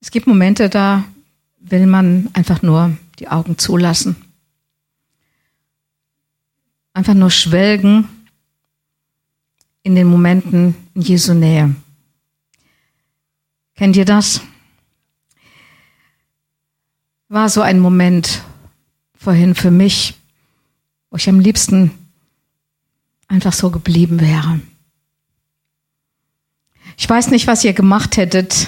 Es gibt Momente, da will man einfach nur die Augen zulassen. Einfach nur schwelgen in den Momenten in Jesu Nähe. Kennt ihr das? War so ein Moment vorhin für mich, wo ich am liebsten einfach so geblieben wäre. Ich weiß nicht, was ihr gemacht hättet.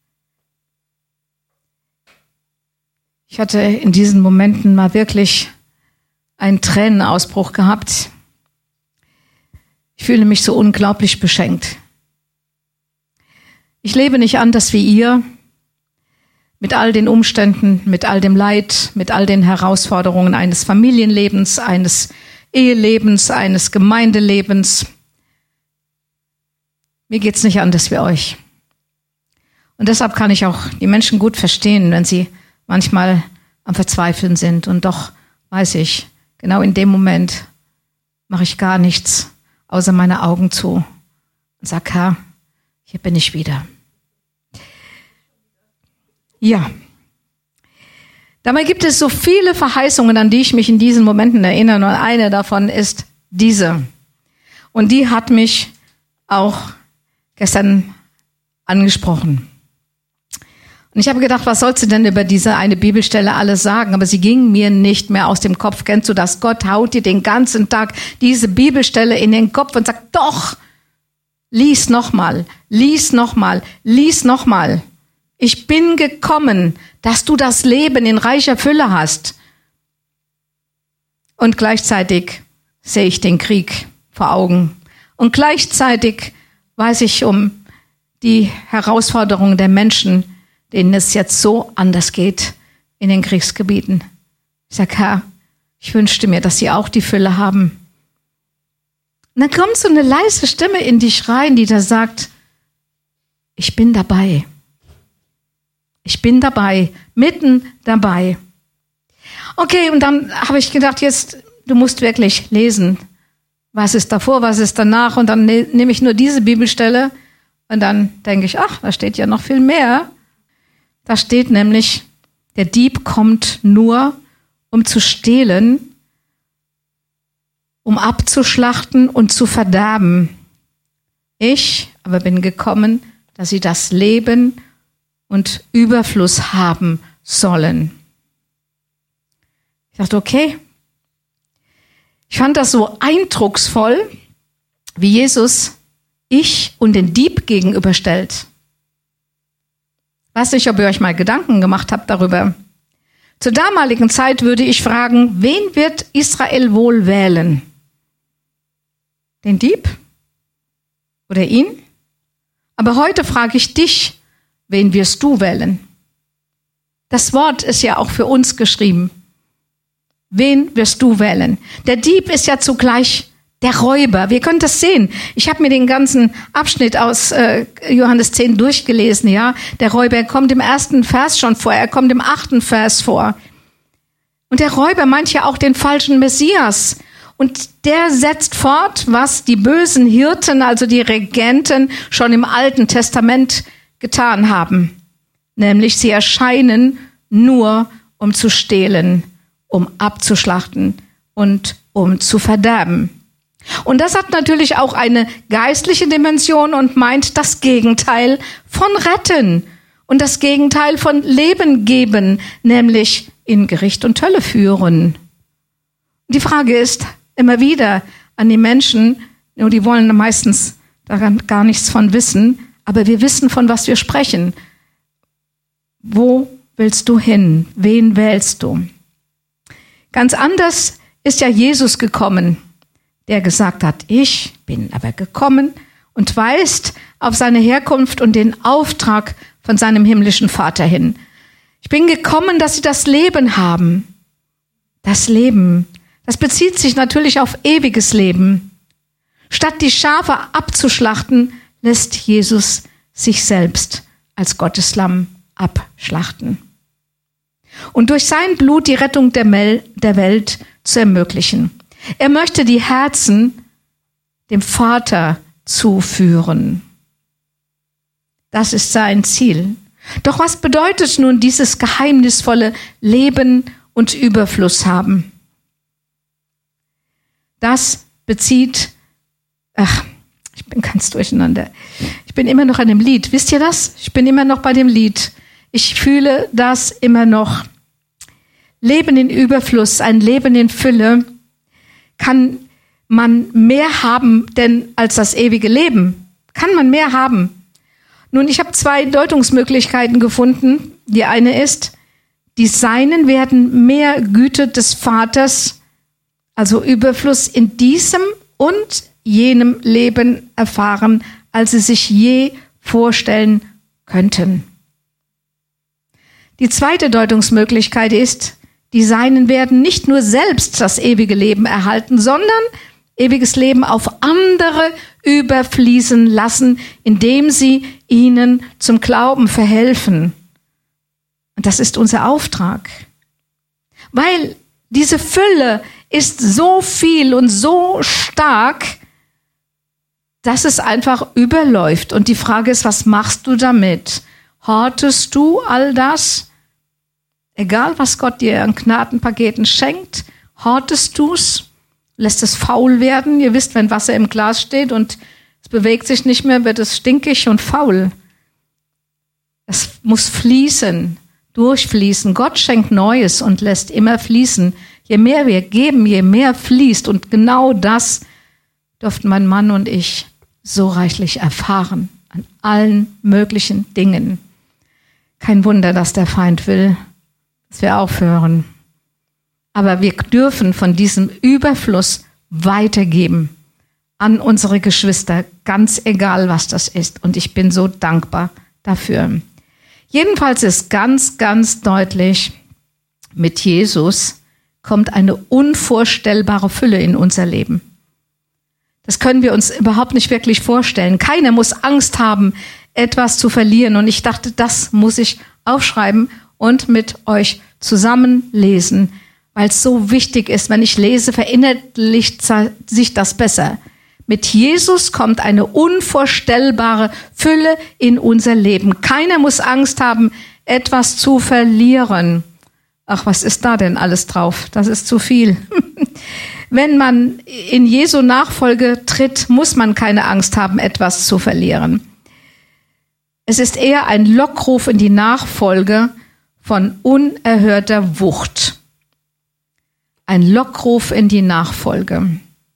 Ich hatte in diesen Momenten mal wirklich einen Tränenausbruch gehabt. Ich fühle mich so unglaublich beschenkt. Ich lebe nicht anders wie ihr, mit all den Umständen, mit all dem Leid, mit all den Herausforderungen eines Familienlebens, eines Ehelebens, eines Gemeindelebens. Mir geht's nicht anders wie euch. Und deshalb kann ich auch die Menschen gut verstehen, wenn sie manchmal am Verzweifeln sind. Und doch weiß ich, genau in dem Moment mache ich gar nichts, außer meine Augen zu und sage, Herr, hier bin ich wieder. Ja. Dabei gibt es so viele Verheißungen, an die ich mich in diesen Momenten erinnere. Und eine davon ist diese. Und die hat mich auch gestern angesprochen. Und ich habe gedacht, was sollst du denn über diese eine Bibelstelle alles sagen? Aber sie ging mir nicht mehr aus dem Kopf. Kennst du das? Gott haut dir den ganzen Tag diese Bibelstelle in den Kopf und sagt, doch, lies nochmal, lies nochmal, lies nochmal. Ich bin gekommen, dass du das Leben in reicher Fülle hast. Und gleichzeitig sehe ich den Krieg vor Augen. Und gleichzeitig weiß ich um die Herausforderungen der Menschen, denen es jetzt so anders geht in den Kriegsgebieten. Ich sage, Herr, ich wünschte mir, dass sie auch die Fülle haben. Und dann kommt so eine leise Stimme in dich rein, die da sagt, ich bin dabei. Ich bin dabei, mitten dabei. Okay, und dann habe ich gedacht, jetzt, du musst wirklich lesen. Was ist davor, was ist danach? Und dann nehme ich nur diese Bibelstelle und dann denke ich, ach, da steht ja noch viel mehr. Da steht nämlich, der Dieb kommt nur, um zu stehlen, um abzuschlachten und zu verderben. Ich aber bin gekommen, dass sie das Leben und Überfluss haben sollen. Ich dachte, okay. Ich fand das so eindrucksvoll, wie Jesus ich und den Dieb gegenüberstellt. Weiß nicht, ob ihr euch mal Gedanken gemacht habt darüber. Zur damaligen Zeit würde ich fragen, wen wird Israel wohl wählen? Den Dieb? Oder ihn? Aber heute frage ich dich, wen wirst du wählen? Das Wort ist ja auch für uns geschrieben. Wen wirst du wählen? Der Dieb ist ja zugleich der Räuber. Wir können das sehen. Ich habe mir den ganzen Abschnitt aus Johannes 10 durchgelesen. Ja, der Räuber kommt im 1. Vers schon vor. Er kommt im 8. Vers vor. Und der Räuber meint ja auch den falschen Messias. Und der setzt fort, was die bösen Hirten, also die Regenten, schon im Alten Testament getan haben. Nämlich sie erscheinen nur, um zu stehlen, um abzuschlachten und um zu verderben. Und das hat natürlich auch eine geistliche Dimension und meint das Gegenteil von retten und das Gegenteil von Leben geben, nämlich in Gericht und Hölle führen. Die Frage ist immer wieder an die Menschen, nur die wollen meistens daran gar nichts von wissen, aber wir wissen, von was wir sprechen. Wo willst du hin? Wen wählst du? Ganz anders ist ja Jesus gekommen, der gesagt hat, ich bin aber gekommen und weist auf seine Herkunft und den Auftrag von seinem himmlischen Vater hin. Ich bin gekommen, dass sie das Leben haben. Das Leben, das bezieht sich natürlich auf ewiges Leben. Statt die Schafe abzuschlachten, lässt Jesus sich selbst als Gottes Lamm abschlachten. Und durch sein Blut die Rettung der Welt zu ermöglichen. Er möchte die Herzen dem Vater zuführen. Das ist sein Ziel. Doch was bedeutet nun dieses geheimnisvolle Leben und Überfluss haben? Das bezieht, ich bin ganz durcheinander. Ich bin immer noch an dem Lied. Wisst ihr das? Ich bin immer noch bei dem Lied. Ich fühle das immer noch. Leben in Überfluss, ein Leben in Fülle, kann man mehr haben denn als das ewige Leben. Kann man mehr haben. Nun, ich habe 2 Deutungsmöglichkeiten gefunden. Die eine ist, die Seinen werden mehr Güte des Vaters, also Überfluss in diesem und jenem Leben erfahren, als sie sich je vorstellen könnten. Die zweite Deutungsmöglichkeit ist, die Seinen werden nicht nur selbst das ewige Leben erhalten, sondern ewiges Leben auf andere überfließen lassen, indem sie ihnen zum Glauben verhelfen. Und das ist unser Auftrag. Weil diese Fülle ist so viel und so stark, dass es einfach überläuft. Und die Frage ist, was machst du damit? Hortest du all das? Egal, was Gott dir an Gnadenpaketen schenkt, hortest du's? Lässt es faul werden? Ihr wisst, wenn Wasser im Glas steht und es bewegt sich nicht mehr, wird es stinkig und faul. Es muss fließen, durchfließen. Gott schenkt Neues und lässt immer fließen. Je mehr wir geben, je mehr fließt. Und genau das durften mein Mann und ich so reichlich erfahren. An allen möglichen Dingen. Kein Wunder, dass der Feind will, dass wir aufhören. Aber wir dürfen von diesem Überfluss weitergeben an unsere Geschwister, ganz egal, was das ist. Und ich bin so dankbar dafür. Jedenfalls ist ganz, ganz deutlich, mit Jesus kommt eine unvorstellbare Fülle in unser Leben. Das können wir uns überhaupt nicht wirklich vorstellen. Keiner muss Angst haben, etwas zu verlieren. Und ich dachte, das muss ich aufschreiben und mit euch zusammen lesen, weil es so wichtig ist. Wenn ich lese, verinnerlicht sich das besser. Mit Jesus kommt eine unvorstellbare Fülle in unser Leben. Keiner muss Angst haben, etwas zu verlieren. Ach, was ist da denn alles drauf? Das ist zu viel. Wenn man in Jesu Nachfolge tritt, muss man keine Angst haben, etwas zu verlieren. Es ist eher ein Lockruf in die Nachfolge von unerhörter Wucht. Ein Lockruf in die Nachfolge.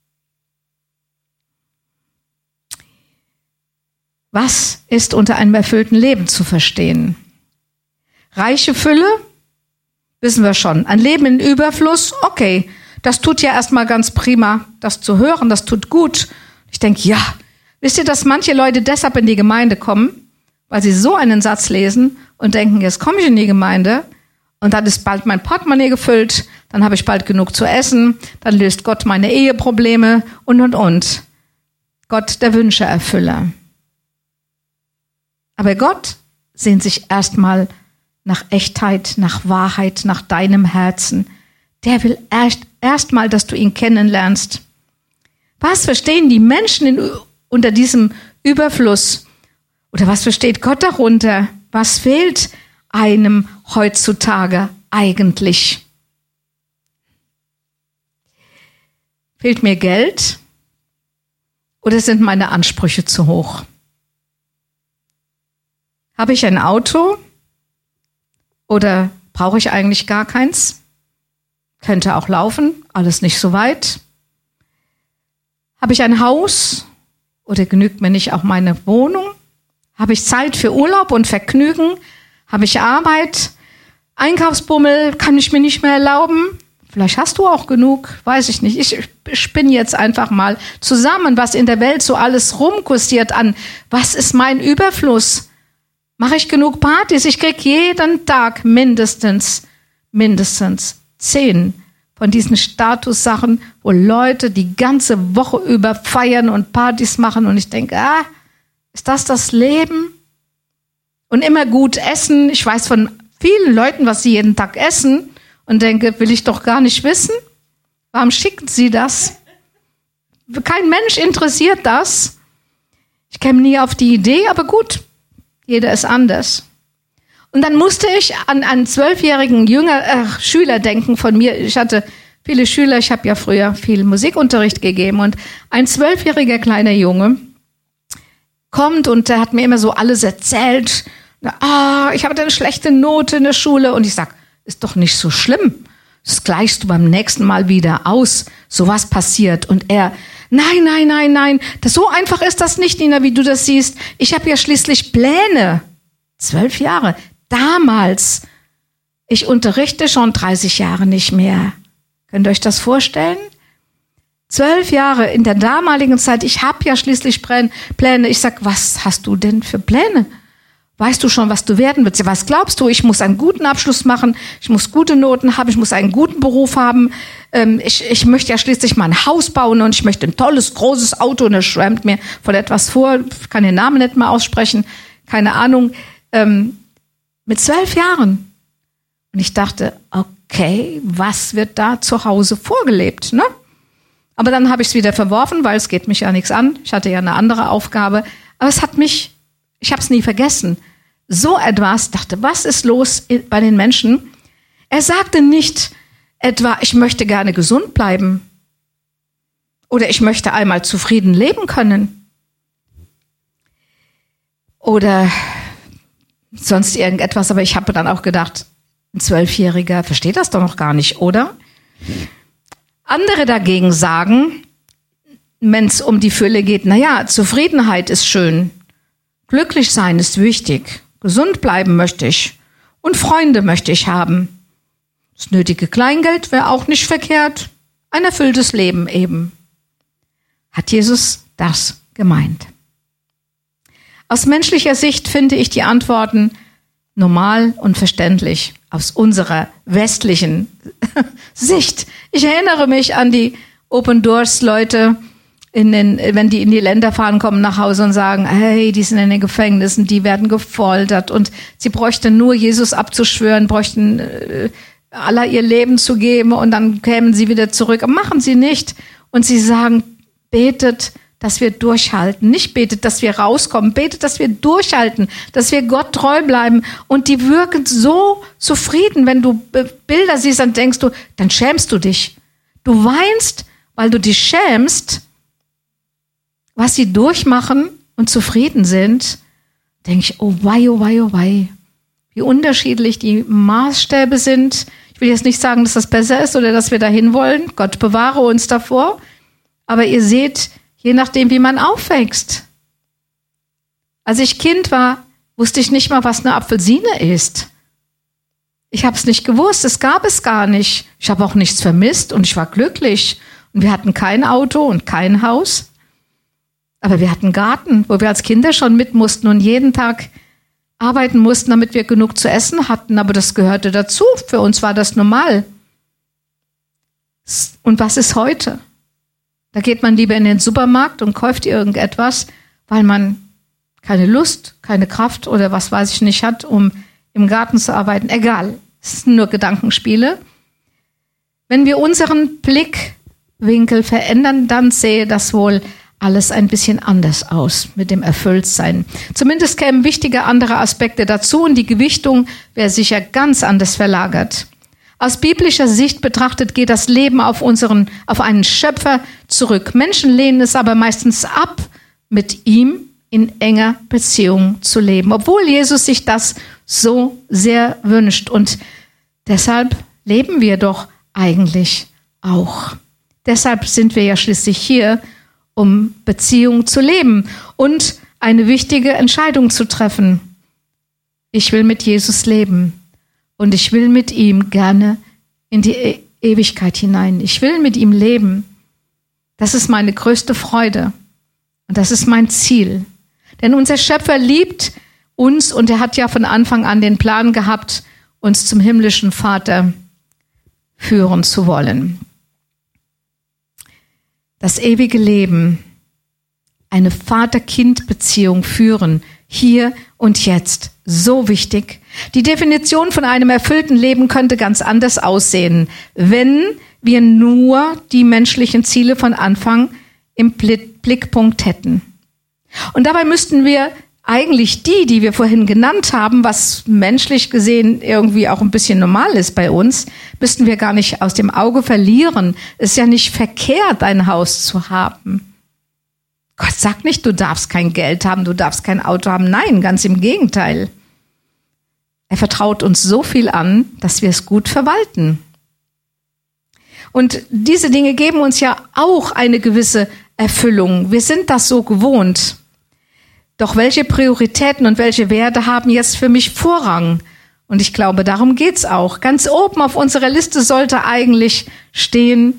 Was ist unter einem erfüllten Leben zu verstehen? Reiche Fülle? Wissen wir schon. Ein Leben in Überfluss? Okay, das tut ja erstmal ganz prima, das zu hören, das tut gut. Ich denke, ja, wisst ihr, dass manche Leute deshalb in die Gemeinde kommen, weil sie so einen Satz lesen und denken, jetzt komme ich in die Gemeinde und dann ist bald mein Portemonnaie gefüllt, dann habe ich bald genug zu essen, dann löst Gott meine Eheprobleme und. Gott, der Wünscheerfüller. Aber Gott sehnt sich erstmal nach Echtheit, nach Wahrheit, nach deinem Herzen. Der will erstmal, dass du ihn kennenlernst. Was verstehen die Menschen unter diesem Überfluss? Oder was versteht Gott darunter? Was fehlt einem heutzutage eigentlich? Fehlt mir Geld? Oder sind meine Ansprüche zu hoch? Habe ich ein Auto? Oder brauche ich eigentlich gar keins? Könnte auch laufen, alles nicht so weit. Habe ich ein Haus? Oder genügt mir nicht auch meine Wohnung? Habe ich Zeit für Urlaub und Vergnügen? Habe ich Arbeit? Einkaufsbummel kann ich mir nicht mehr erlauben? Vielleicht hast du auch genug, weiß ich nicht. Ich spinne jetzt einfach mal zusammen, was in der Welt so alles rumkursiert an. Was ist mein Überfluss? Mache ich genug Partys? Ich kriege jeden Tag mindestens 10 von diesen Statussachen, wo Leute die ganze Woche über feiern und Partys machen. Und ich denke, ist das Leben? Und immer gut essen. Ich weiß von vielen Leuten, was sie jeden Tag essen und denke, will ich doch gar nicht wissen. Warum schicken sie das? Kein Mensch interessiert das. Ich käme nie auf die Idee, aber gut. Jeder ist anders. Und dann musste ich an einen 12-jährigen Schüler denken von mir. Ich hatte viele Schüler, ich habe ja früher viel Musikunterricht gegeben. Und ein 12-jähriger kleiner Junge kommt und der hat mir immer so alles erzählt. Ich habe eine schlechte Note in der Schule. Und ich sag, ist doch nicht so schlimm. Das gleichst du beim nächsten Mal wieder aus. Sowas passiert. Und er, nein. So einfach ist das nicht, Nina, wie du das siehst. Ich habe ja schließlich Pläne. 12 Jahre. Damals. Ich unterrichte schon 30 Jahre nicht mehr. Könnt ihr euch das vorstellen? 12 Jahre in der damaligen Zeit. Ich habe ja schließlich Pläne. Ich sag, was hast du denn für Pläne? Weißt du schon, was du werden willst? Was glaubst du? Ich muss einen guten Abschluss machen. Ich muss gute Noten haben. Ich muss einen guten Beruf haben. Ich möchte ja schließlich mal ein Haus bauen und ich möchte ein tolles, großes Auto. Und er schwärmt mir von etwas vor. Ich kann den Namen nicht mal aussprechen. Keine Ahnung. Mit 12 Jahren. Und ich dachte, okay, was wird da zu Hause vorgelebt, ne? Aber dann habe ich es wieder verworfen, weil es geht mich ja nichts an. Ich hatte ja eine andere Aufgabe. Aber ich habe es nie vergessen. So etwas, dachte, was ist los bei den Menschen? Er sagte nicht etwa, ich möchte gerne gesund bleiben. Oder ich möchte einmal zufrieden leben können. Oder sonst irgendetwas, aber ich habe dann auch gedacht, ein 12-Jähriger versteht das doch noch gar nicht, oder? Andere dagegen sagen, wenn es um die Fülle geht, Zufriedenheit ist schön, glücklich sein ist wichtig, gesund bleiben möchte ich und Freunde möchte ich haben. Das nötige Kleingeld wäre auch nicht verkehrt, ein erfülltes Leben eben. Hat Jesus das gemeint? Aus menschlicher Sicht finde ich die Antworten normal und verständlich aus unserer westlichen Sicht. Ich erinnere mich an die Open Doors Leute, wenn die in die Länder fahren, kommen nach Hause und sagen, hey, die sind in den Gefängnissen, die werden gefoltert und sie bräuchten nur Jesus abzuschwören, bräuchten Allah ihr Leben zu geben und dann kämen sie wieder zurück. Aber machen sie nicht. Und sie sagen, betet, dass wir durchhalten. Nicht betet, dass wir rauskommen. Betet, dass wir durchhalten, dass wir Gott treu bleiben. Und die wirken so zufrieden. Wenn du Bilder siehst, dann denkst du, dann schämst du dich. Du weinst, weil du dich schämst, was sie durchmachen und zufrieden sind. Denke ich, oh wei, oh wei, oh wei. Wie unterschiedlich die Maßstäbe sind. Ich will jetzt nicht sagen, dass das besser ist oder dass wir dahin wollen. Gott bewahre uns davor. Aber ihr seht, je nachdem, wie man aufwächst. Als ich Kind war, wusste ich nicht mal, was eine Apfelsine ist. Ich habe es nicht gewusst, es gab es gar nicht. Ich habe auch nichts vermisst und ich war glücklich. Und wir hatten kein Auto und kein Haus. Aber wir hatten einen Garten, wo wir als Kinder schon mit mussten und jeden Tag arbeiten mussten, damit wir genug zu essen hatten. Aber das gehörte dazu. Für uns war das normal. Und was ist heute? Da geht man lieber in den Supermarkt und kauft irgendetwas, weil man keine Lust, keine Kraft oder was weiß ich nicht hat, um im Garten zu arbeiten. Egal, es sind nur Gedankenspiele. Wenn wir unseren Blickwinkel verändern, dann sähe das wohl alles ein bisschen anders aus mit dem Erfülltsein. Zumindest kämen wichtige andere Aspekte dazu und die Gewichtung wäre sicher ganz anders verlagert. Aus biblischer Sicht betrachtet geht das Leben auf einen Schöpfer zurück. Menschen lehnen es aber meistens ab, mit ihm in enger Beziehung zu leben, obwohl Jesus sich das so sehr wünscht. Und deshalb leben wir doch eigentlich auch. Deshalb sind wir ja schließlich hier, um Beziehung zu leben und eine wichtige Entscheidung zu treffen. Ich will mit Jesus leben. Und ich will mit ihm gerne in die Ewigkeit hinein. Ich will mit ihm leben. Das ist meine größte Freude. Und das ist mein Ziel. Denn unser Schöpfer liebt uns und er hat ja von Anfang an den Plan gehabt, uns zum himmlischen Vater führen zu wollen. Das ewige Leben, eine Vater-Kind-Beziehung führen, hier und jetzt. So wichtig. Die Definition von einem erfüllten Leben könnte ganz anders aussehen, wenn wir nur die menschlichen Ziele von Anfang im Blickpunkt hätten. Und dabei müssten wir eigentlich die wir vorhin genannt haben, was menschlich gesehen irgendwie auch ein bisschen normal ist bei uns, müssten wir gar nicht aus dem Auge verlieren. Es ist ja nicht verkehrt, ein Haus zu haben. Gott sagt nicht, du darfst kein Geld haben, du darfst kein Auto haben. Nein, ganz im Gegenteil. Er vertraut uns so viel an, dass wir es gut verwalten. Und diese Dinge geben uns ja auch eine gewisse Erfüllung. Wir sind das so gewohnt. Doch welche Prioritäten und welche Werte haben jetzt für mich Vorrang? Und ich glaube, darum geht's auch. Ganz oben auf unserer Liste sollte eigentlich stehen,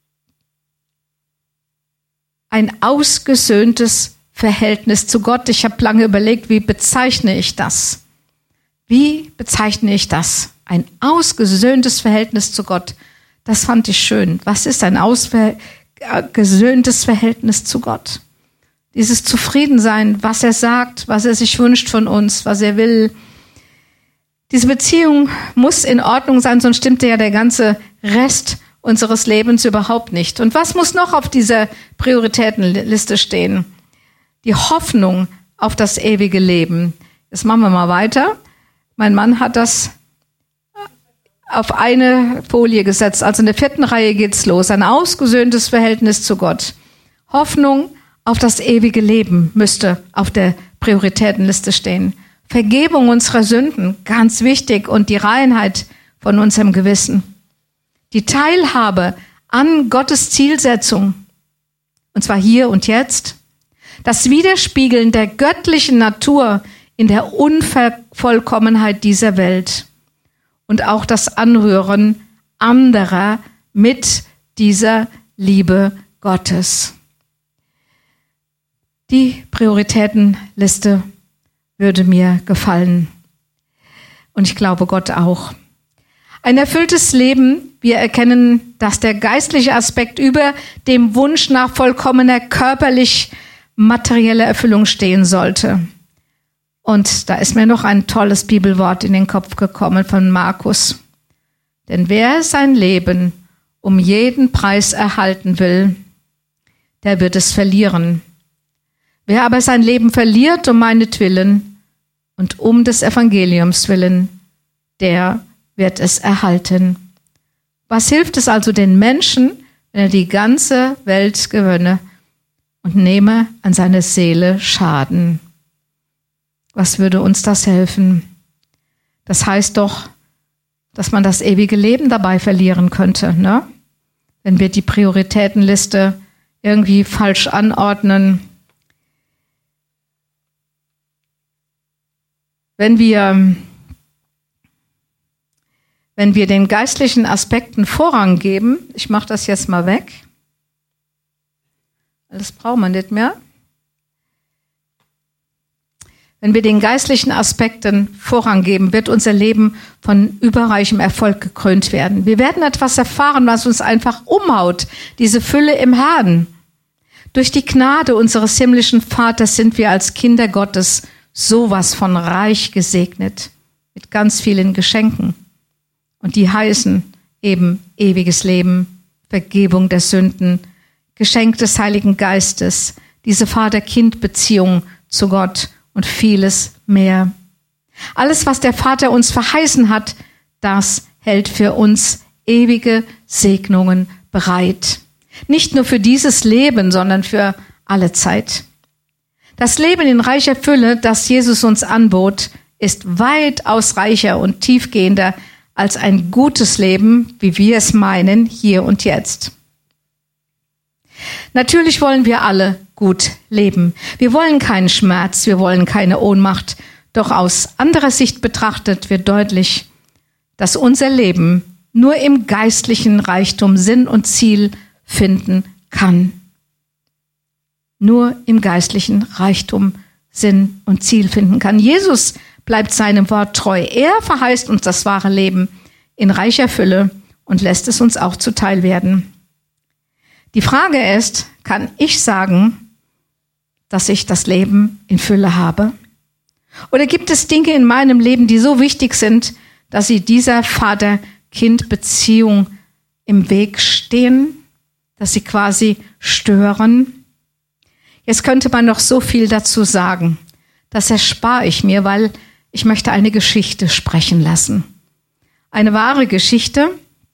ein ausgesöhntes Verhältnis zu Gott. Ich habe lange überlegt, wie bezeichne ich das? Wie bezeichne ich das? Ein ausgesöhntes Verhältnis zu Gott. Das fand ich schön. Was ist ein ausgesöhntes Verhältnis zu Gott? Dieses Zufriedensein, was er sagt, was er sich wünscht von uns, was er will. Diese Beziehung muss in Ordnung sein, sonst stimmt ja der ganze Rest unseres Lebens überhaupt nicht. Und was muss noch auf dieser Prioritätenliste stehen? Die Hoffnung auf das ewige Leben. Jetzt machen wir mal weiter. Mein Mann hat das auf eine Folie gesetzt. Also in der 4. Reihe geht's los. Ein ausgesöhntes Verhältnis zu Gott. Hoffnung auf das ewige Leben müsste auf der Prioritätenliste stehen. Vergebung unserer Sünden, ganz wichtig. Und die Reinheit von unserem Gewissen. Die Teilhabe an Gottes Zielsetzung. Und zwar hier und jetzt. Das Widerspiegeln der göttlichen Natur in der Unvollkommenheit dieser Welt. Und auch das Anrühren anderer mit dieser Liebe Gottes. Die Prioritätenliste würde mir gefallen. Und ich glaube Gott auch. Ein erfülltes Leben, wir erkennen, dass der geistliche Aspekt über dem Wunsch nach vollkommener körperlich-materieller Erfüllung stehen sollte. Und da ist mir noch ein tolles Bibelwort in den Kopf gekommen von Markus. Denn wer sein Leben um jeden Preis erhalten will, der wird es verlieren. Wer aber sein Leben verliert um meinetwillen und um des Evangeliums willen, der wird es erhalten. Was hilft es also den Menschen, wenn er die ganze Welt gewönne und nehme an seiner Seele Schaden? Was würde uns das helfen? Das heißt doch, dass man das ewige Leben dabei verlieren könnte, ne? Wenn wir die Prioritätenliste irgendwie falsch anordnen. Wenn wir den geistlichen Aspekten Vorrang geben, ich mache das jetzt mal weg, das brauchen wir nicht mehr. Wenn wir den geistlichen Aspekten Vorrang geben, wird unser Leben von überreichem Erfolg gekrönt werden. Wir werden etwas erfahren, was uns einfach umhaut, diese Fülle im Herrn. Durch die Gnade unseres himmlischen Vaters sind wir als Kinder Gottes sowas von reich gesegnet, mit ganz vielen Geschenken. Und die heißen eben ewiges Leben, Vergebung der Sünden, Geschenk des Heiligen Geistes, diese Vater-Kind-Beziehung zu Gott und vieles mehr. Alles, was der Vater uns verheißen hat, das hält für uns ewige Segnungen bereit. Nicht nur für dieses Leben, sondern für alle Zeit. Das Leben in reicher Fülle, das Jesus uns anbot, ist weitaus reicher und tiefgehender als ein gutes Leben, wie wir es meinen, hier und jetzt. Natürlich wollen wir alle gut leben. Wir wollen keinen Schmerz, wir wollen keine Ohnmacht. Doch aus anderer Sicht betrachtet wird deutlich, dass unser Leben nur im geistlichen Reichtum Sinn und Ziel finden kann. Nur im geistlichen Reichtum Sinn und Ziel finden kann. Jesus bleibt seinem Wort treu. Er verheißt uns das wahre Leben in reicher Fülle und lässt es uns auch zuteil werden. Die Frage ist, kann ich sagen, dass ich das Leben in Fülle habe? Oder gibt es Dinge in meinem Leben, die so wichtig sind, dass sie dieser Vater-Kind-Beziehung im Weg stehen, dass sie quasi stören? Jetzt könnte man noch so viel dazu sagen. das erspare ich mir, weil ich möchte eine Geschichte sprechen lassen. Eine wahre Geschichte,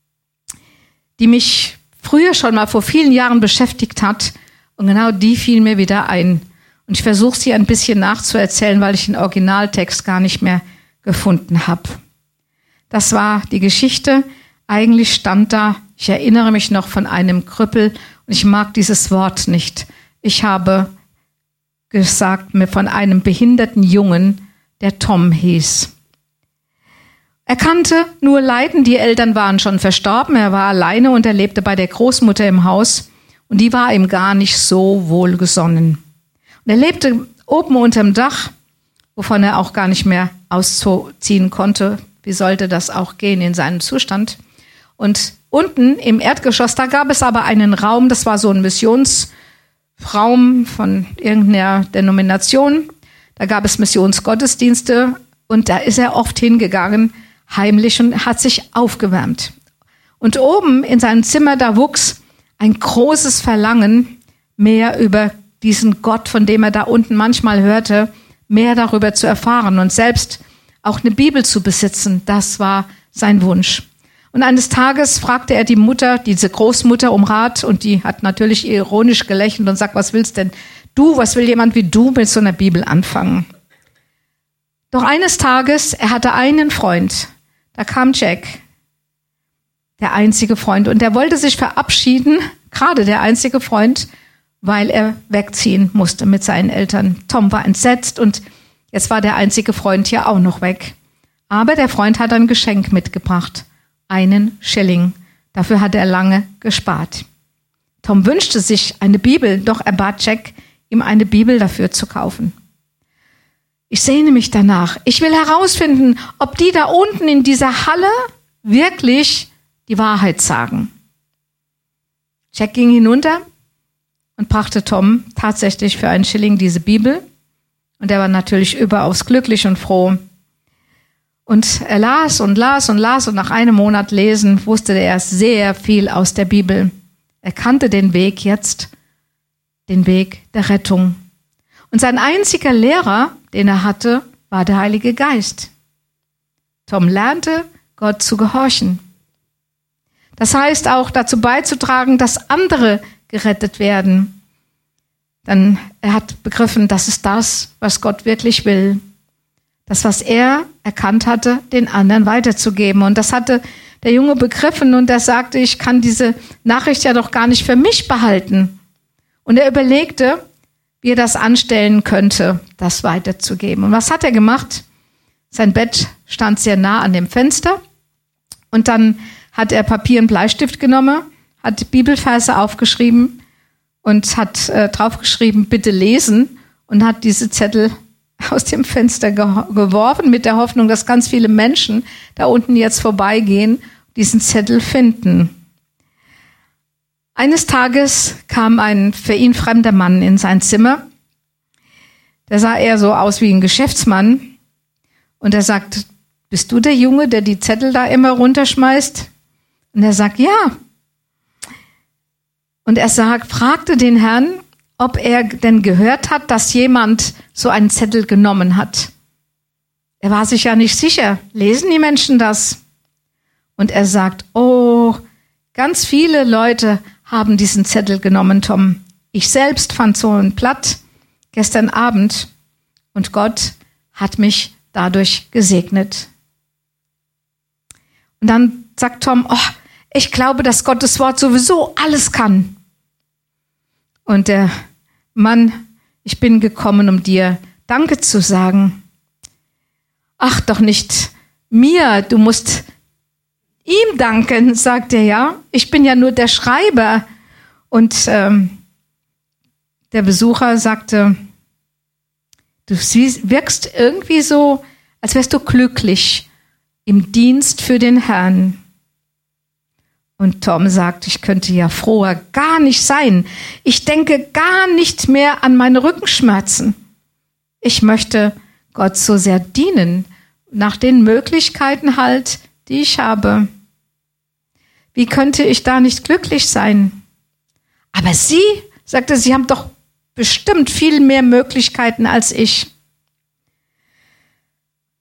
die mich früher schon mal vor vielen Jahren beschäftigt hat. Und genau die fiel mir wieder ein. Und ich versuche sie ein bisschen nachzuerzählen, weil ich den Originaltext gar nicht mehr gefunden habe. Das war die Geschichte. Eigentlich stand da, ich erinnere mich noch, von einem Krüppel. Und ich mag dieses Wort nicht. Ich habe gesagt, mir von einem behinderten Jungen, der Tom hieß. Er kannte nur Leiden, die Eltern waren schon verstorben, er war alleine und er lebte bei der Großmutter im Haus und die war ihm gar nicht so wohlgesonnen. Und er lebte oben unterm Dach, wovon er auch gar nicht mehr ausziehen konnte. Wie sollte das auch gehen in seinem Zustand? Und unten im Erdgeschoss, da gab es aber einen Raum, das war so ein Missionsraum von irgendeiner Denomination. Da gab es Missionsgottesdienste und da ist er oft hingegangen, heimlich, und hat sich aufgewärmt. Und oben in seinem Zimmer, da wuchs ein großes Verlangen, mehr über diesen Gott, von dem er da unten manchmal hörte, mehr darüber zu erfahren und selbst auch eine Bibel zu besitzen. Das war sein Wunsch. Und eines Tages fragte er die Mutter, diese Großmutter, um Rat, und die hat natürlich ironisch gelächelt und sagt, was willst denn du, was will jemand wie du mit so einer Bibel anfangen? Doch eines Tages, er hatte einen Freund, da kam Jack, der einzige Freund, und der wollte sich verabschieden, gerade der einzige Freund, weil er wegziehen musste mit seinen Eltern. Tom war entsetzt und jetzt war der einzige Freund hier auch noch weg. Aber der Freund hat ein Geschenk mitgebracht, einen Schilling. Dafür hat er lange gespart. Tom wünschte sich eine Bibel, doch er bat Jack, ihm eine Bibel dafür zu kaufen. Ich sehne mich danach. Ich will herausfinden, ob die da unten in dieser Halle wirklich die Wahrheit sagen. Jack ging hinunter und brachte Tom tatsächlich für einen Schilling diese Bibel. Und er war natürlich überaus glücklich und froh. Und er las und las und las und nach einem Monat Lesen wusste er sehr viel aus der Bibel. Er kannte den Weg jetzt, den Weg der Rettung. Und sein einziger Lehrer, den er hatte, war der Heilige Geist. Tom lernte, Gott zu gehorchen. Das heißt auch dazu beizutragen, dass andere gerettet werden. Denn er hat begriffen, das ist das, was Gott wirklich will. Das, was er erkannt hatte, den anderen weiterzugeben. Und das hatte der Junge begriffen und er sagte, ich kann diese Nachricht ja doch gar nicht für mich behalten. Und er überlegte, wie er das anstellen könnte, das weiterzugeben. Und was hat er gemacht? Sein Bett stand sehr nah an dem Fenster und dann hat er Papier und Bleistift genommen, hat Bibelverse aufgeschrieben und hat draufgeschrieben, bitte lesen, und hat diese Zettel aus dem Fenster geworfen mit der Hoffnung, dass ganz viele Menschen da unten jetzt vorbeigehen, diesen Zettel finden. Eines Tages kam ein für ihn fremder Mann in sein Zimmer. Der sah eher so aus wie ein Geschäftsmann. Und er sagt, bist du der Junge, der die Zettel da immer runterschmeißt? Und er sagt, ja. Und er fragte den Herrn, ob er denn gehört hat, dass jemand so einen Zettel genommen hat. Er war sich ja nicht sicher. Lesen die Menschen das? Und er sagt, oh, ganz viele Leute haben diesen Zettel genommen, Tom. Ich selbst fand so ein Blatt gestern Abend und Gott hat mich dadurch gesegnet. Und dann sagt Tom, oh, ich glaube, dass Gottes Wort sowieso alles kann. Und der Mann, ich bin gekommen, um dir Danke zu sagen. Ach, doch nicht mir, du musst ihm danken, sagt er, ja. Ich bin ja nur der Schreiber. Und der Besucher sagte, du wirkst irgendwie so, als wärst du glücklich im Dienst für den Herrn. Und Tom sagt, ich könnte ja froher gar nicht sein. Ich denke gar nicht mehr an meine Rückenschmerzen. Ich möchte Gott so sehr dienen, nach den Möglichkeiten halt, die ich habe. Wie könnte ich da nicht glücklich sein? Aber Sie, sagte, Sie haben doch bestimmt viel mehr Möglichkeiten als ich.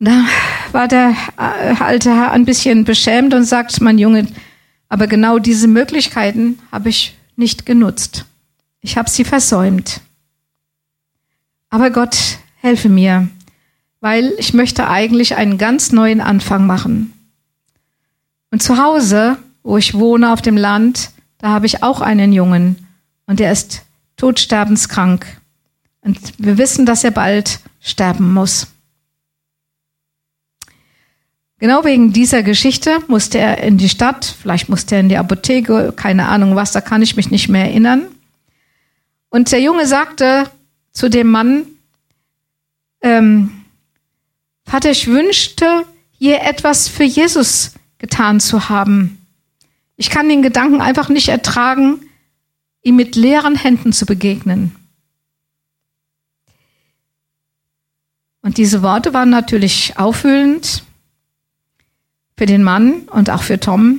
Und da war der alte Herr ein bisschen beschämt und sagt, mein Junge, aber genau diese Möglichkeiten habe ich nicht genutzt. Ich habe sie versäumt. Aber Gott, helfe mir, weil ich möchte eigentlich einen ganz neuen Anfang machen. Und zu Hause, wo ich wohne auf dem Land, da habe ich auch einen Jungen und der ist todsterbenskrank. Und wir wissen, dass er bald sterben muss. Genau wegen dieser Geschichte musste er in die Stadt, vielleicht musste er in die Apotheke, keine Ahnung was, da kann ich mich nicht mehr erinnern. Und der Junge sagte zu dem Mann, Vater, ich wünschte, hier etwas für Jesus getan zu haben. Ich kann den Gedanken einfach nicht ertragen, ihm mit leeren Händen zu begegnen. Und diese Worte waren natürlich aufwühlend für den Mann und auch für Tom.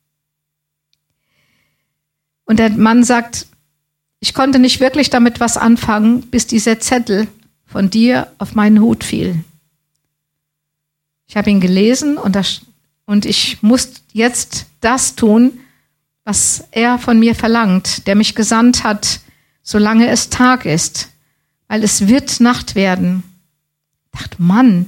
Und der Mann sagt, ich konnte nicht wirklich damit was anfangen, bis dieser Zettel von dir auf meinen Hut fiel. Ich habe ihn gelesen und ich muss jetzt das tun, was er von mir verlangt, der mich gesandt hat, solange es Tag ist, weil es wird Nacht werden. Ich dachte, Mann,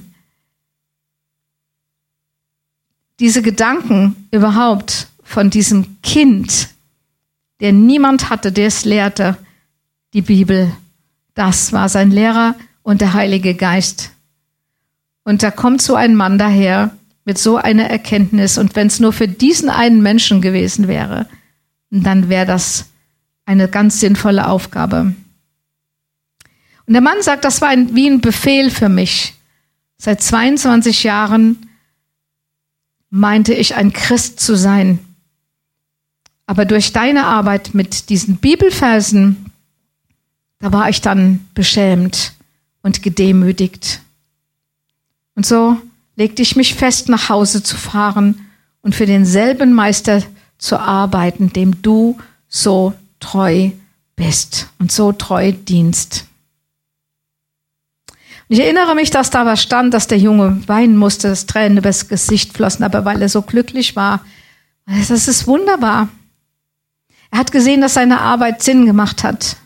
diese Gedanken überhaupt von diesem Kind, der niemand hatte, der es lehrte, die Bibel, das war sein Lehrer und der Heilige Geist. Und da kommt so ein Mann daher mit so einer Erkenntnis. Und wenn es nur für diesen einen Menschen gewesen wäre, dann wäre das eine ganz sinnvolle Aufgabe. Und der Mann sagt, das war wie ein Befehl für mich. Seit 22 Jahren meinte ich, ein Christ zu sein. Aber durch deine Arbeit mit diesen Bibelversen, da war ich dann beschämt und gedemütigt. Und so legte ich mich fest, nach Hause zu fahren und für denselben Meister zu arbeiten, dem du so treu bist und so treu dienst. Und ich erinnere mich, dass da was stand, dass der Junge weinen musste, dass Tränen übers Gesicht flossen, aber weil er so glücklich war. Das ist wunderbar. Er hat gesehen, dass seine Arbeit Sinn gemacht hat.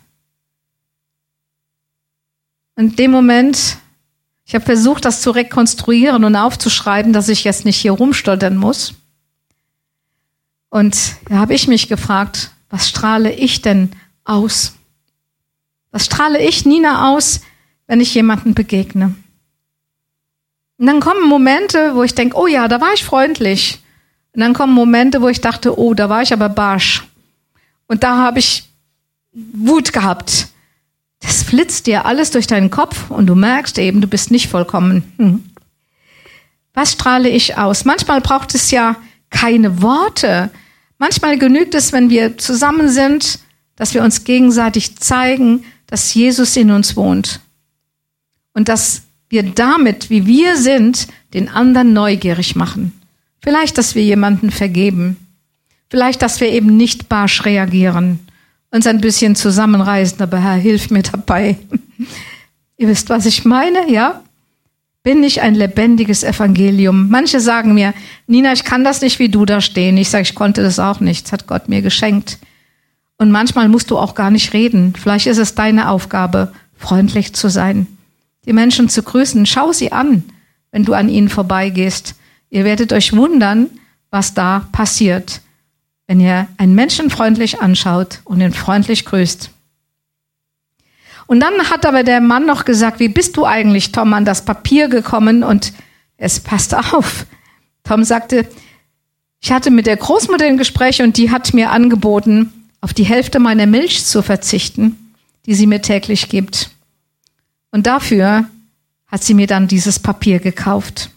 Und in dem Moment, ich habe versucht, das zu rekonstruieren und aufzuschreiben, dass ich jetzt nicht hier rumstottern muss. Und da habe ich mich gefragt, was strahle ich denn aus? Was strahle ich, Nina, aus, wenn ich jemandem begegne? Und dann kommen Momente, wo ich denke, oh ja, da war ich freundlich. Und dann kommen Momente, wo ich dachte, oh, da war ich aber barsch. Und da habe ich Wut gehabt. Das flitzt dir alles durch deinen Kopf und du merkst eben, du bist nicht vollkommen. Was strahle ich aus? Manchmal braucht es ja keine Worte. Manchmal genügt es, wenn wir zusammen sind, dass wir uns gegenseitig zeigen, dass Jesus in uns wohnt. Und dass wir damit, wie wir sind, den anderen neugierig machen. Vielleicht, dass wir jemanden vergeben. Vielleicht, dass wir eben nicht barsch reagieren. Uns ein bisschen zusammenreißen, aber Herr, hilf mir dabei. Ihr wisst, was ich meine, ja? Bin ich ein lebendiges Evangelium? Manche sagen mir, Nina, ich kann das nicht wie du da stehen. Ich sage, ich konnte das auch nicht. Das hat Gott mir geschenkt. Und manchmal musst du auch gar nicht reden. Vielleicht ist es deine Aufgabe, freundlich zu sein. Die Menschen zu grüßen. Schau sie an, wenn du an ihnen vorbeigehst. Ihr werdet euch wundern, was da passiert, wenn ihr einen Menschen freundlich anschaut und ihn freundlich grüßt. Und dann hat aber der Mann noch gesagt, wie bist du eigentlich, Tom, an das Papier gekommen? Und es passt auf. Tom sagte, ich hatte mit der Großmutter ein Gespräch und die hat mir angeboten, auf die Hälfte meiner Milch zu verzichten, die sie mir täglich gibt. Und dafür hat sie mir dann dieses Papier gekauft.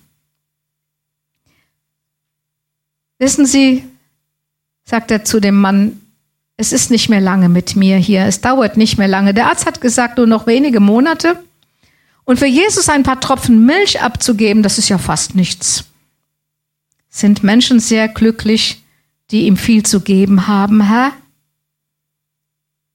Wissen Sie, sagt er zu dem Mann, es ist nicht mehr lange mit mir hier, es dauert nicht mehr lange. Der Arzt hat gesagt, nur noch wenige Monate. Und für Jesus ein paar Tropfen Milch abzugeben, das ist ja fast nichts. Sind Menschen sehr glücklich, die ihm viel zu geben haben, Herr?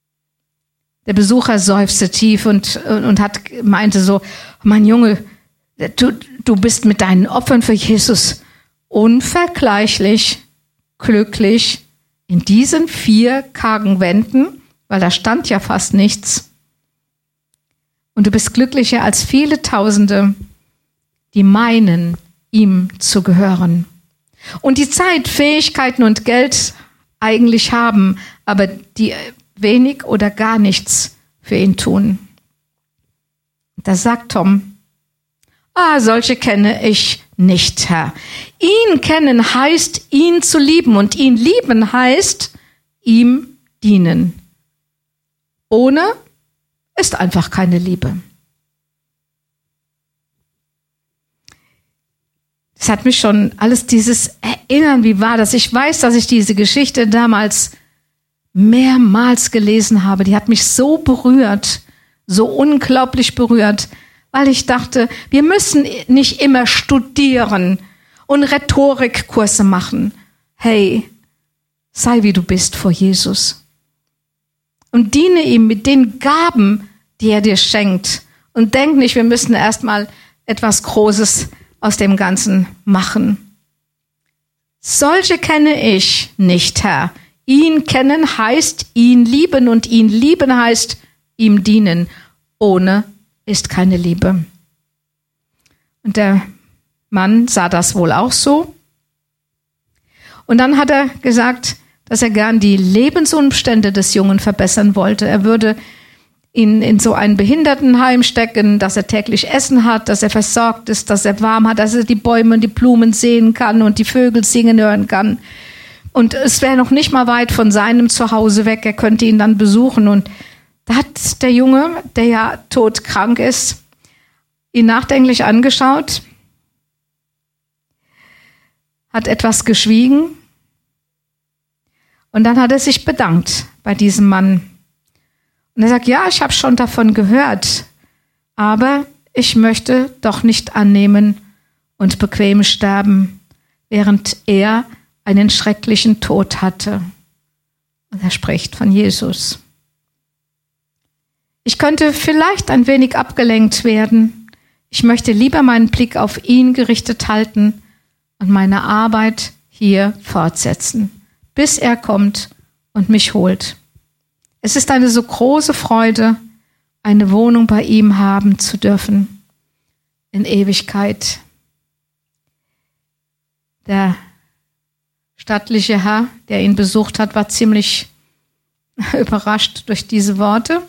Der Besucher seufzte tief und meinte so, mein Junge, Du bist mit deinen Opfern für Jesus unvergleichlich glücklich in diesen 4 kargen Wänden, weil da stand ja fast nichts. Und du bist glücklicher als viele Tausende, die meinen, ihm zu gehören. Und die Zeit, Fähigkeiten und Geld eigentlich haben, aber die wenig oder gar nichts für ihn tun. Da sagt Tom, solche kenne ich nicht, Herr. Ihn kennen heißt, ihn zu lieben, und ihn lieben heißt, ihm dienen. Ohne ist einfach keine Liebe. Das hat mich schon alles dieses Erinnern, wie war das? Ich weiß, dass ich diese Geschichte damals mehrmals gelesen habe. Die hat mich so berührt, so unglaublich berührt, weil ich dachte, wir müssen nicht immer studieren und Rhetorikkurse machen. Hey, sei wie du bist vor Jesus. Und diene ihm mit den Gaben, die er dir schenkt. Und denk nicht, wir müssen erstmal etwas Großes aus dem Ganzen machen. Solche kenne ich nicht, Herr. Ihn kennen heißt ihn lieben, und ihn lieben heißt ihm dienen. Ohne ist keine Liebe. Und der Mann sah das wohl auch so. Und dann hat er gesagt, dass er gern die Lebensumstände des Jungen verbessern wollte. Er würde ihn in so ein Behindertenheim stecken, dass er täglich Essen hat, dass er versorgt ist, dass er warm hat, dass er die Bäume und die Blumen sehen kann und die Vögel singen hören kann. Und es wäre noch nicht mal weit von seinem Zuhause weg. Er könnte ihn dann besuchen. Und da hat der Junge, der ja todkrank ist, ihn nachdenklich angeschaut, hat etwas geschwiegen und dann hat er sich bedankt bei diesem Mann. Und er sagt, ja, ich habe schon davon gehört, aber ich möchte doch nicht annehmen und bequem sterben, während er einen schrecklichen Tod hatte. Und er spricht von Jesus. Ich könnte vielleicht ein wenig abgelenkt werden. Ich möchte lieber meinen Blick auf ihn gerichtet halten und meine Arbeit hier fortsetzen, bis er kommt und mich holt. Es ist eine so große Freude, eine Wohnung bei ihm haben zu dürfen in Ewigkeit. Der stattliche Herr, der ihn besucht hat, war ziemlich überrascht durch diese Worte.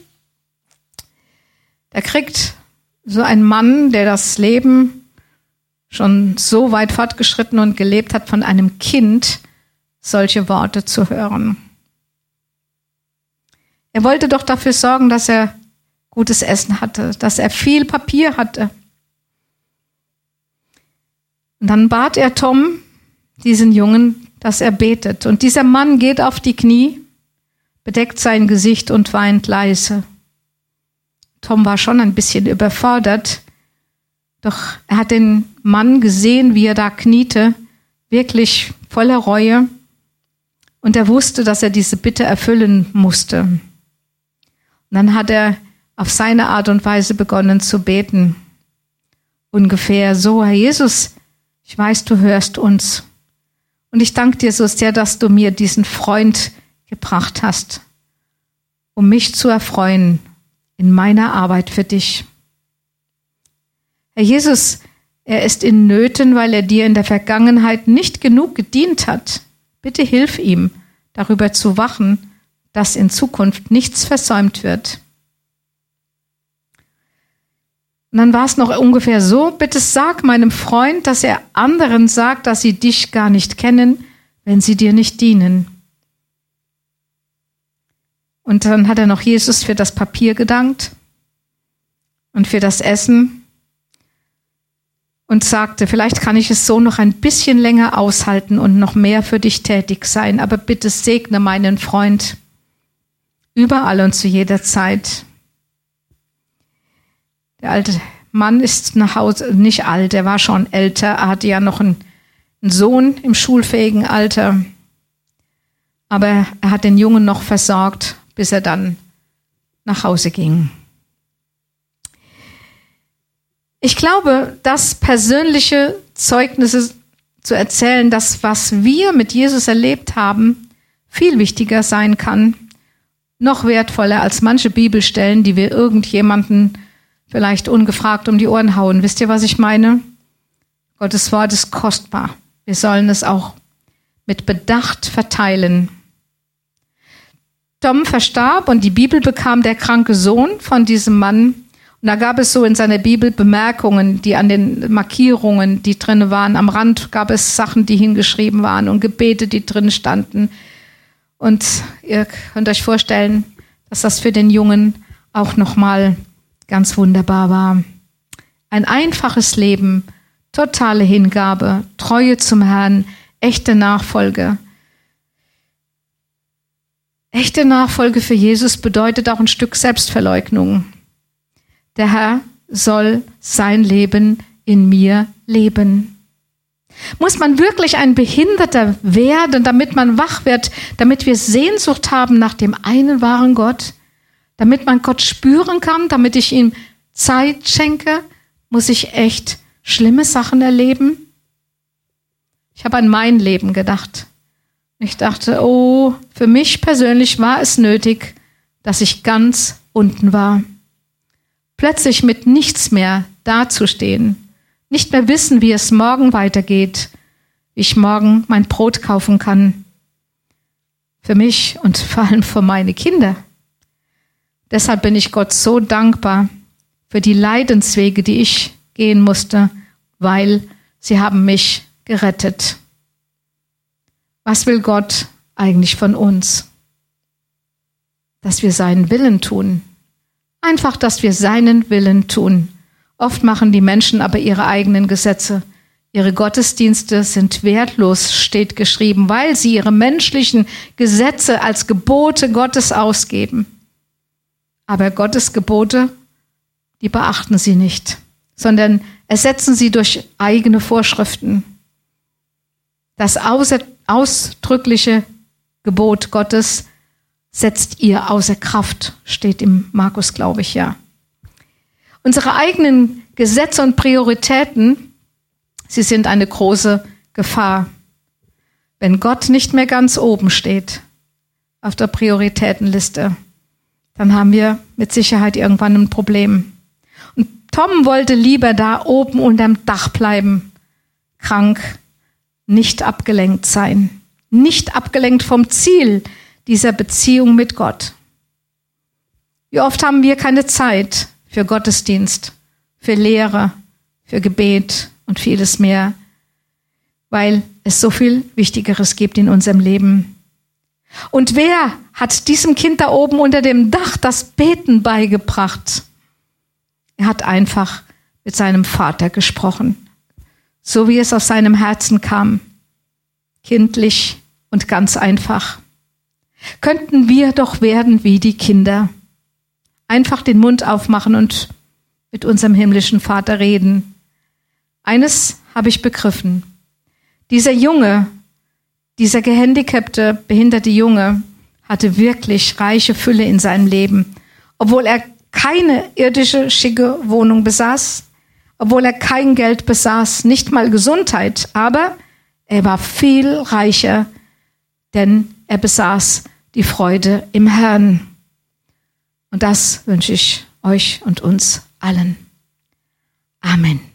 Da kriegt so ein Mann, der das Leben schon so weit fortgeschritten und gelebt hat, von einem Kind solche Worte zu hören. Er wollte doch dafür sorgen, dass er gutes Essen hatte, dass er viel Papier hatte. Und dann bat er Tom, diesen Jungen, dass er betet. Und dieser Mann geht auf die Knie, bedeckt sein Gesicht und weint leise. Tom war schon ein bisschen überfordert, doch er hat den Mann gesehen, wie er da kniete, wirklich voller Reue. Und er wusste, dass er diese Bitte erfüllen musste. Und dann hat er auf seine Art und Weise begonnen zu beten. Ungefähr so: Herr Jesus, ich weiß, du hörst uns. Und ich danke dir so sehr, dass du mir diesen Freund gebracht hast, um mich zu erfreuen in meiner Arbeit für dich. Herr Jesus, er ist in Nöten, weil er dir in der Vergangenheit nicht genug gedient hat. Bitte hilf ihm, darüber zu wachen, dass in Zukunft nichts versäumt wird. Und dann war es noch ungefähr so: Bitte sag meinem Freund, dass er anderen sagt, dass sie dich gar nicht kennen, wenn sie dir nicht dienen. Und dann hat er noch Jesus für das Papier gedankt und für das Essen und sagte, vielleicht kann ich es so noch ein bisschen länger aushalten und noch mehr für dich tätig sein, aber bitte segne meinen Freund überall und zu jeder Zeit. Der alte Mann ist nach Hause, nicht alt, er war schon älter, er hatte ja noch einen Sohn im schulfähigen Alter, aber er hat den Jungen noch versorgt, bis er dann nach Hause ging. Ich glaube, dass persönliche Zeugnisse zu erzählen, das, was wir mit Jesus erlebt haben, viel wichtiger sein kann, noch wertvoller als manche Bibelstellen, die wir irgendjemanden vielleicht ungefragt um die Ohren hauen. Wisst ihr, was ich meine? Gottes Wort ist kostbar. Wir sollen es auch mit Bedacht verteilen. Tom verstarb und die Bibel bekam der kranke Sohn von diesem Mann. Und da gab es so in seiner Bibel Bemerkungen, die an den Markierungen, die drin waren. Am Rand gab es Sachen, die hingeschrieben waren und Gebete, die drin standen. Und ihr könnt euch vorstellen, dass das für den Jungen auch nochmal ganz wunderbar war. Ein einfaches Leben, totale Hingabe, Treue zum Herrn, echte Nachfolge. Echte Nachfolge für Jesus bedeutet auch ein Stück Selbstverleugnung. Der Herr soll sein Leben in mir leben. Muss man wirklich ein Behinderter werden, damit man wach wird, damit wir Sehnsucht haben nach dem einen wahren Gott, damit man Gott spüren kann, damit ich ihm Zeit schenke? Muss ich echt schlimme Sachen erleben? Ich habe an mein Leben gedacht. Ich dachte, oh, für mich persönlich war es nötig, dass ich ganz unten war. Plötzlich mit nichts mehr dazustehen, nicht mehr wissen, wie es morgen weitergeht, wie ich morgen mein Brot kaufen kann. Für mich und vor allem für meine Kinder. Deshalb bin ich Gott so dankbar für die Leidenswege, die ich gehen musste, weil sie haben mich gerettet. Was will Gott eigentlich von uns? Dass wir seinen Willen tun. Einfach, dass wir seinen Willen tun. Oft machen die Menschen aber ihre eigenen Gesetze. Ihre Gottesdienste sind wertlos, steht geschrieben, weil sie ihre menschlichen Gesetze als Gebote Gottes ausgeben. Aber Gottes Gebote, die beachten sie nicht, sondern ersetzen sie durch eigene Vorschriften. Das ausdrückliche Gebot Gottes setzt ihr außer Kraft, steht im Markus, glaube ich, ja. Unsere eigenen Gesetze und Prioritäten, sie sind eine große Gefahr. Wenn Gott nicht mehr ganz oben steht auf der Prioritätenliste, dann haben wir mit Sicherheit irgendwann ein Problem. Und Tom wollte lieber da oben unterm Dach bleiben, krank, nicht abgelenkt sein, nicht abgelenkt vom Ziel dieser Beziehung mit Gott. Wie oft haben wir keine Zeit für Gottesdienst, für Lehre, für Gebet und vieles mehr, weil es so viel Wichtigeres gibt in unserem Leben. Und wer hat diesem Kind da oben unter dem Dach das Beten beigebracht? Er hat einfach mit seinem Vater gesprochen, so wie es aus seinem Herzen kam, kindlich und ganz einfach. Könnten wir doch werden wie die Kinder. Einfach den Mund aufmachen und mit unserem himmlischen Vater reden. Eines habe ich begriffen. Dieser Junge, dieser gehandicapte, behinderte Junge, hatte wirklich reiche Fülle in seinem Leben. Obwohl er keine irdische, schicke Wohnung besaß, obwohl er kein Geld besaß, nicht mal Gesundheit, aber er war viel reicher, denn er besaß die Freude im Herrn. Und das wünsche ich euch und uns allen. Amen.